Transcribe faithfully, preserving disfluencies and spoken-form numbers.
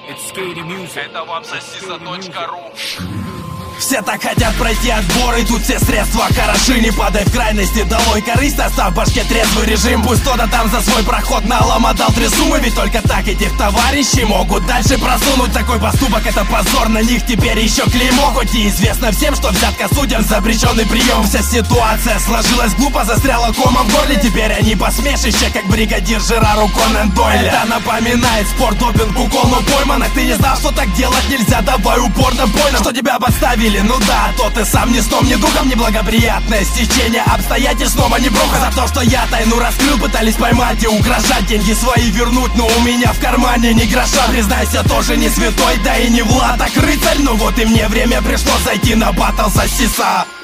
Это вам сосиса точка ру. Все так хотят пройти отбор, и тут все средства хороши. Не падай в крайности, долой корысть, оставь в башке трезвый режим. Пусть кто-то там за свой проход налом отдал три суммы, ведь только так этих товарищей могут дальше просунуть. Такой поступок — это позор, на них теперь еще клеймо. Хоть и известно всем, что взятка судьям запрещенный прием. Вся ситуация сложилась глупо, застряла комом в горле. Теперь они посмешище, как бригадир Жерару Конан Дойль. Это напоминает спорт, допинг, укол, но пойманных. Ты не знал, что так делать нельзя, давай упорно больно, что тебя подставили. Ну да, то ты сам ни сном, ни духом. Неблагоприятное стечение обстоятельств, снова не броха. За то, что я тайну раскрыл, пытались поймать и угрожать. Деньги свои вернуть, но у меня в кармане ни гроша. Признайся, тоже не святой, да и не Влад, так рыцарь. Ну вот и мне время пришло зайти на баттл сосиса.